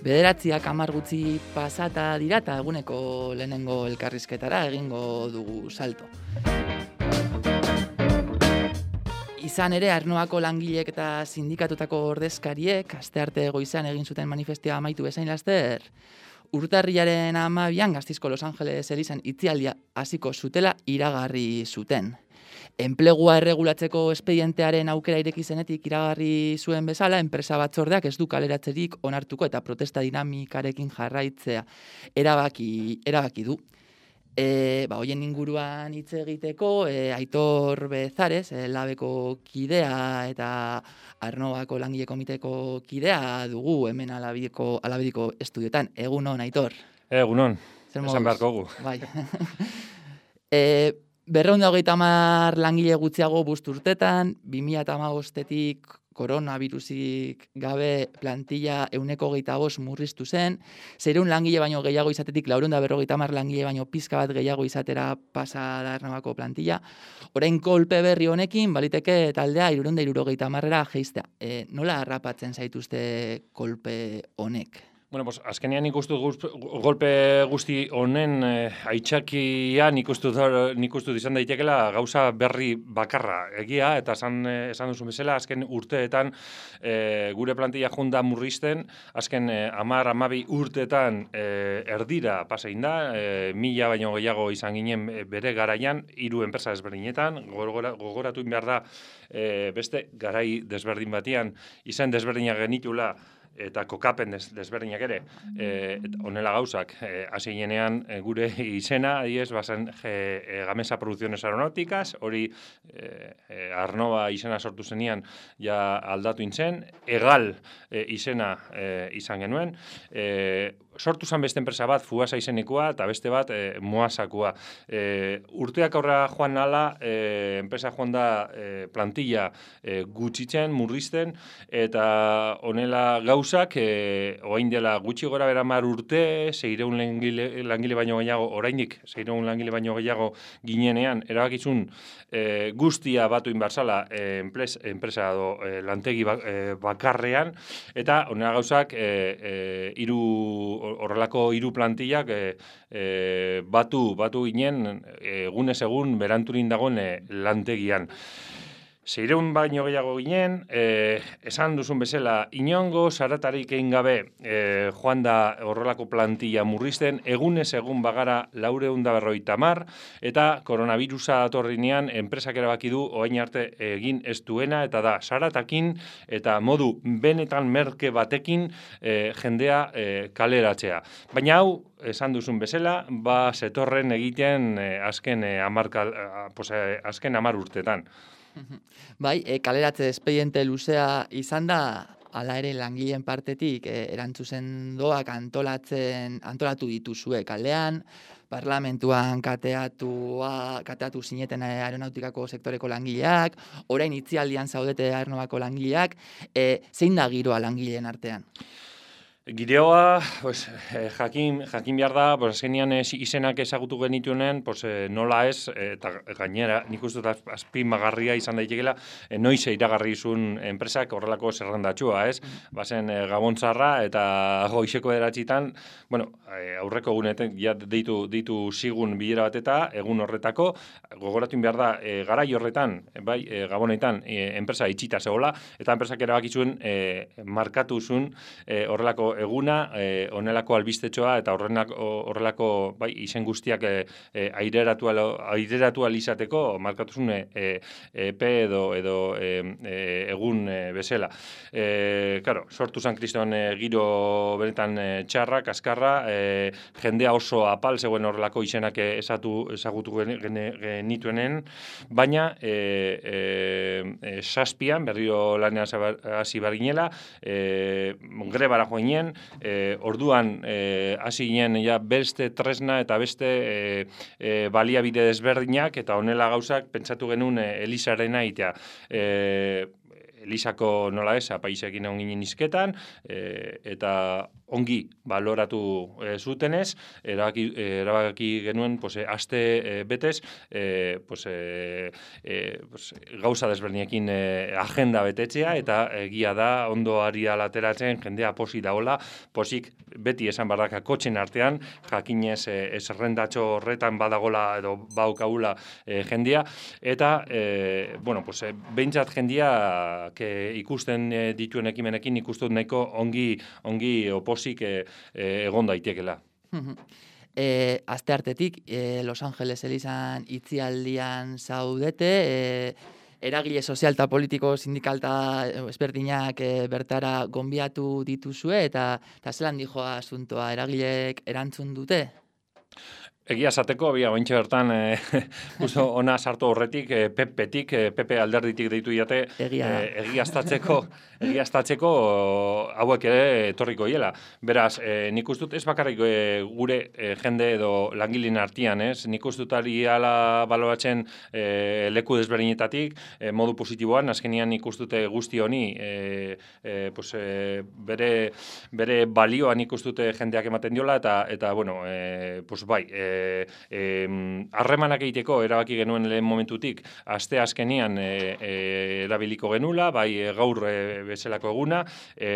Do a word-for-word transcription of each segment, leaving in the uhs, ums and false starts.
Bederatziak hamar gutxi pasata dira eta eguneko lehenengo elkarrizketara egingo dugu salto. Izan ere, Aernnovako langileek eta sindikatutako ordezkariek astearte goizean egin zuten manifestia amaitu bezain laster, urtarrilaren hamabian Gasteizko Los Angeles elizan itzialdia hasiko zutela iragarri zuten. Enplegua erregulatzeko espedientearen aukera ireki zenetik iragarri zuen bezala, enpresa batzordeak ez du kaleratzerik onartuko eta protesta dinamikarekin jarraitzea erabaki, erabaki du. E, ba, hoien inguruan hitz egiteko, e, Aitor Bezares, e, labeko kidea eta Aernnovako langile komiteko kidea dugu hemen alabidiko, alabidiko estudioetan. Egunon, Aitor. Egunon, esan beharko gu. Bai. e, Berrehun eta hogeita hamar langile gutxiago bost urtetan, bi mila hamabostetik koronavirusik gabe plantilla ehuneko hogeita bost murriztu zen, seiehun langile baino gehiago izatetik laurehun eta berrogeita hamar langile baino pizka bat gehiago izatera pasa da Aernnovako plantilla. Orain kolpe berri honekin baliteke taldea hirurehun eta hirurogeita hamarrera jaistea. E, nola harrapatzen zaituzte kolpe honek? Bueno, pues azkenean ikustu golpe guzti honen eh, aitzakian ikustu ikustu izan daitekela gauza berri bakarra egia eta esan esan duzu bezala azken urteetan eh, gure plantilla junda murrizten azken eh, hamar hamabi urteetan eh, erdira pasein da eh, mila baino gehiago izan ginen bere garaian hiru enpresa desberdinetan gogora, gogoratu behar da eh, beste garai desberdin batian izan desberdinak genitula eta kokapen des, desberdinak ere, e, honela gauzak, hasi e, ginean e, gure izena, adiez, bazen e, Gamesa Producciones Aeronáuticas, hori e, e, Aernova izena sortu zenian ja aldatu intzen, Egal e, izena e, izan genuen, e, sortu zen beste enpresa bat, Fuasa izenikoa, eta beste bat, e, Moasakoa. E, urteak aurra joan nala, e, enpresa joan da e, plantilla e, gutxitzen, murrizten, eta honela gauzak, e, oain dela gutxi gora bera mar urte, seiehun langile, langile baino gehiago, orainik, seiehun langile baino gehiago ginenean, erabakizun e, guztia batu inbarzala e, enpres, enpresa do, e, lantegi ba, e, bakarrean, eta honela gauzak, e, e, iru horrelako hiru plantillak e, e, batu batu ginen egunez egun beranturin dagoen e, lantegian. Seiehun baino gehiago ginen, e, esan duzun bezala, inongo zaratarik egin gabe e, joan da horrelako plantilla murrizten, egunez egun bagara laurehun eta berrogeita hamar, eta koronavirusa datorrenean enpresak erabaki du orain arte egin ez duena, eta da zaratakin eta modu benetan merke batekin e, jendea e, kaleratzea. Baina hau, esan duzun bezala, ba zetorren egiten e, azken e, hamar e, azken hamar urtetan. Bai, e, kaleratze espediente luzea izan da, hala ere langileen partetik e, erantzuzen doak antolatzen, antolatu dituzue kalean, parlamentuan kateatua, kateatu zineten aeronautikako sektoreko langileak, orain itzialdian zaudete Aernnovako langileak, e, zein da giroa langileen artean? Giroa, pues, eh, jakin, jakin behar da, pues, azkenean eh, izenak ezagutu genituenen, pues, eh, nola ez, eh, eta gainera, nik uste dut azpimagarria izan daitekela, eh, noiz iragarri zuen enpresak horrelako zerrendatxua, ez? Bazen eh, Gabontzarra eta goizeko eratxitan, bueno, eh, aurreko egunetan ja deitu, deitu zigun bilera bat eta egun horretako, gogoratu behar da, eh, garai horretan, eh, bai, eh, Gabonetan, eh, enpresa itxita zegoela, eta enpresak erabakizuen eh, markatu zuen eh, horrelako eguna, eh, onelako albistetxoa eta horrenak, horrelako bai, izen guztiak eh, eh, aireratu, aireratu alizateko markatuzun eh, epe edo, edo eh, eh, egun eh, bezala. Eh, claro, sortu San Kriston eh, giro benetan eh, txarra, kaskarra, eh, jendea oso apal zegoen horrelako izenak esatu, ezagutu genituenen, baina eh, eh, eh, saspian, berriro lanean hasi barginela, eh, grebara joan E, orduan hasi e, ginen ja beste tresna eta beste e, e, baliabide desberdinak eta honela gauzak pentsatu genuen e, Elizarena itea. E, Elisako nola ez, apaisekin egon ginen izketan, e, eta ongi baloratu e, zutenez, erabaki, erabaki genuen pues, e, aste e, betez, e, pues, e, e, pues, gauza desberdinekin e, agenda betetzea, eta egia da, ondo ari alateratzen, jendea posi daola, posik beti esan bardaka kotxen artean, jakinez e, esrendatxo horretan badagola edo baukagula e, jendea, eta, e, bueno, pues, e, behintzat jendea que ikusten e, dituen ekimenekin ikustut nahiko ongi ongi oposik e, e, egon daitekela. e, aste artetik e, Los Angeles elizan itzialdian zaudete, e, eragile sozial eta politiko sindikalta ezberdinak e, bertara gonbiatu dituzue, eta, eta zelan dijo asuntoa, eragileek erantzun dute? Egia esateko, bia, ointxe bertan, e, uso ona sartu horretik, e, Pepetik, e, Pepe alderditik deitu diate, Egia. e, egiaztatzeko, egiaztatzeko hauek ere etorriko hiela. Beraz, e, nik ustut ez bakarrik e, gure e, jende edo langilin artian, ez? Nik ustut ari ala baloratzen e, leku desberdinetatik, e, modu positiboan, azkenian nik ustute guzti honi, e, e, pues, e, bere, bere balioan nik ustute jendeak ematen diola, eta, eta bueno, e, pues, bai, e, harremanak e, egiteko erabaki genuen lehen momentutik aste azkenian e, e, erabiliko genula, bai e, gaur e, bezalako eguna, e,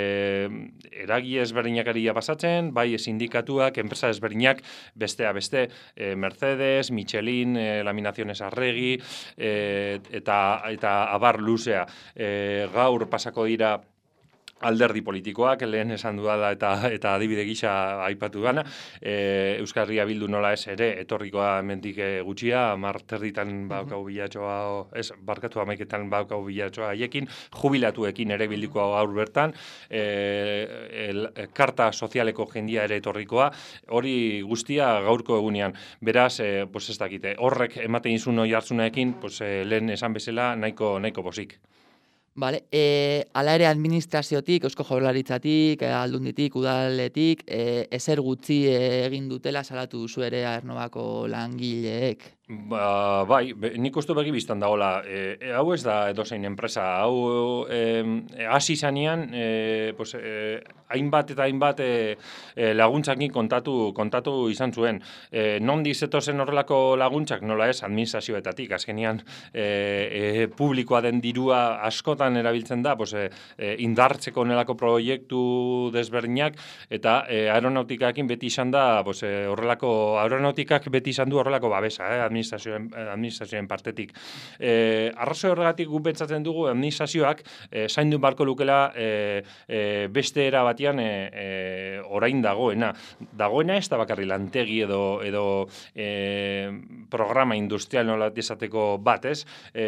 eragi ezberdinakaria pasatzen, bai sindikatuak, enpresa ezberdinak, bestea beste, e, Mercedes, Michelin, e, Laminaciones Arregi, e, eta, eta abar luzea. E, gaur pasako dira alderdi politikoak, lehen esan dudala eta eta adibide gisa aipatu gana, e, Euskal Herria Bildu nola ez ere, etorrikoa mendik gutxia, hamar terditan baukau bilatxoa, ez, barkatu hamaiketan baukau bilatxoa haiekin, jubilatuekin ere bilduko gaur bertan, e, el, karta sozialeko jendia ere etorrikoa, hori guztia gaurko egunean. Beraz, e, pues ez dakite, horrek ematen izun hori hartzunaekin, pues, e, lehen esan bezala nahiko, nahiko posik. Vale, e, ala ere administraziotik, Eusko Jaurlaritzatik, Aldunditik, Udaletik, e, ezer gutxi egin dutela salatu duzu ere Aernnovako langileek. Ba, bai, be, nik uste begi biztan dagoela, e, e, hau ez da edozein enpresa, hau e, hasi zanean, e, pues, e, hainbat eta hainbat e, e, laguntzakin kontatu, kontatu izan zuen. E, nondi zetozen horrelako laguntzak, nola ez, administrazioetatik, azkenean e, e, publikoa den dirua askotan erabiltzen da, pues, e, e, indartzeko nelako proiektu desberdinak, eta e, aeronautikakin beti izan da, pues, e, horrelako, aeronautikak beti izan du horrelako babesa, eh, administrazioen, administrazioen partetik. E, arrazoi horregatik gu pentsatzen dugu administrazioak e, zaindu barko lukela e, e, beste era batian e, e, orain dagoena. Dagoena ez da bakarri lantegi edo, edo e, programa industrial nola esateko bat, ez? E,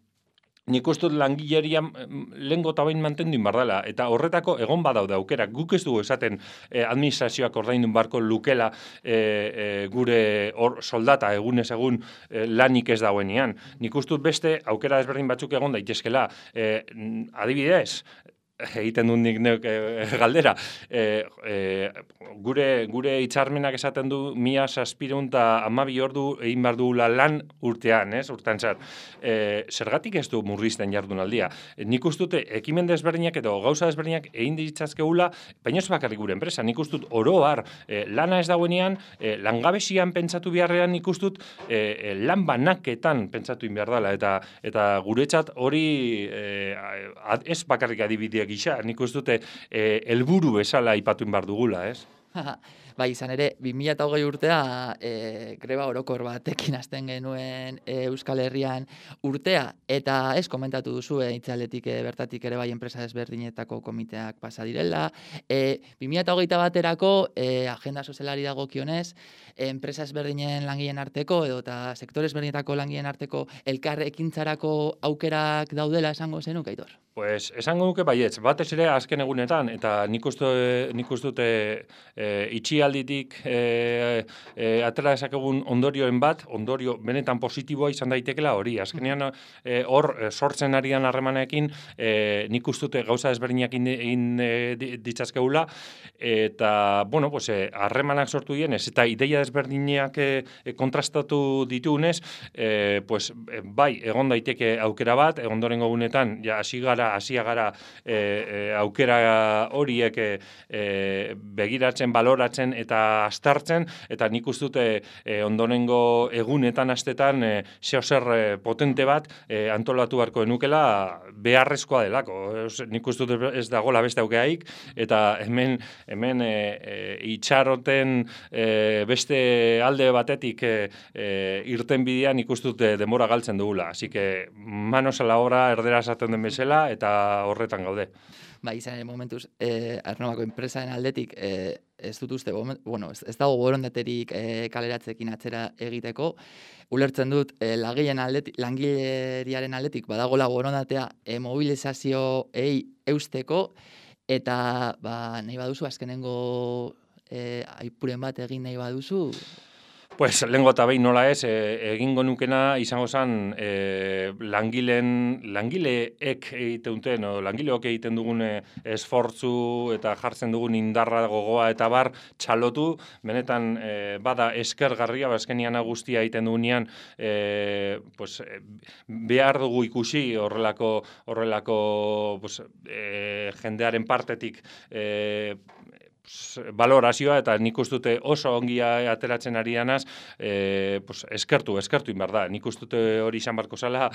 Nik uste dut langileria lehengo eta bain mantendu inbardala, eta horretako egon badaude aukera. Guk ez dugu esaten eh, administrazioak ordaindu barko lukela eh, eh, gure or, soldata egunez egun eh, lanik ez dagoenean. Nik uste dut beste aukera ezberdin batzuk egon daitezkela. Eh, adibidez, egiten dut nik neuk e, galdera. E, e, gure gure hitzarmenak esaten du mila zazpiehun eta hamabi ordu egin behar dugula lan urtean, ez? Urtean zar. E, zergatik ez du murrizten jardunaldia. E, nik ustute ekimen desberdinak edo gauza desberdinak egin ditzazkeula, baina ez bakarrik gure enpresa. Nik ustut oro har e, lana ez dagoenean, e, langabesian pentsatu beharrean nik ustut e, e, lan banaketan pentsatu in behar dela, eta eta guretzat hori e, ez bakarrik adibideak gisa, nik uste dute helburu bezala aipatu behar dugula, ez? Bai, izan ere, bi mila hogei urtea e, greba orokor batekin hasten genuen e, Euskal Herrian urtea, eta ez komentatu duzu, e, itzaletik e, bertatik ere bai enpresa ezberdinetako komiteak pasa direla. E, bi mila hogeita baterako e, agenda sozialari dagokionez, e, enpresa ezberdinen langileen arteko edo eta sektore ezberdinetako langileen arteko elkar ekintzarako aukerak daudela esango zenuk, Aitor? Pues esango nuke baietz, batez ere azken egunetan, eta nik uste nik uste dute e, itxi krisialditik e, e, atera dezakegun ondorioen bat, ondorio benetan positiboa izan daitekela hori. Azkenean e, hor e, sortzen arian harremanekin e, nik ustute gauza ezberdinak egin e, ditzazkeula, eta, bueno, pues, e, harremanak sortu dienez, eta ideia ezberdinak e, e, kontrastatu ditugunez, e, pues, e, bai, egon daiteke aukera bat, egondorengo gunetan, ja, hasi gara, hasia gara e, e, aukera horiek e, e, begiratzen, baloratzen eta astartzen, eta nik ustute e, ondorengo egunetan, astetan, e, zeo zer e, potente bat e, antolatu beharko enukela beharrezkoa delako. E, nik ustute ez dagoela beste aukeaik, eta hemen, hemen e, e, itxaroten e, beste alde batetik e, e, irten bidean nik ustute denbora galtzen dugula. Así que manos a la obra erdera esaten den bezala, eta horretan gaude. Ba, izan ere momentuz, eh, Aernnovako enpresaren aldetik, eh, ez dut uste, bueno, ez, ez dago borondaterik eh, kaleratzekin atzera egiteko. Ulertzen dut, eh, langileen aldetik, langileriaren aldetik, badagola borondatea eh, mobilizazioei eusteko, eta ba, nahi baduzu, azkenengo eh, aipuren bat egin nahi baduzu, Pues, lehengo eta behin nola ez, e, egingo nukena izango zen e, langileen, langileek egiten duten, o langileok egiten dugun esfortzu eta jartzen dugun indarra gogoa eta bar txalotu, benetan e, bada eskergarria, bazkenian guztia egiten dugunean, e, pues, e, behar dugu ikusi horrelako, horrelako pues, e, jendearen partetik e, valorazioa, eta nik ustute oso ongi ateratzen ari danaz, e, pues, eskertu, eskertu inbar da. Nik ustute hori izan barko zala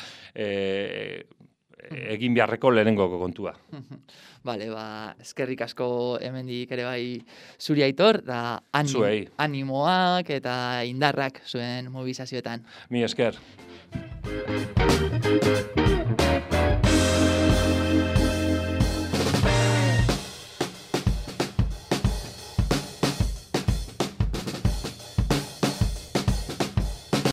e, egin beharreko lehenengoko kontua. Bale, ba, eskerrik asko hemendik ere bai zuri Aitor, da anim, animoak eta indarrak zuen mobilizazioetan. Mi esker.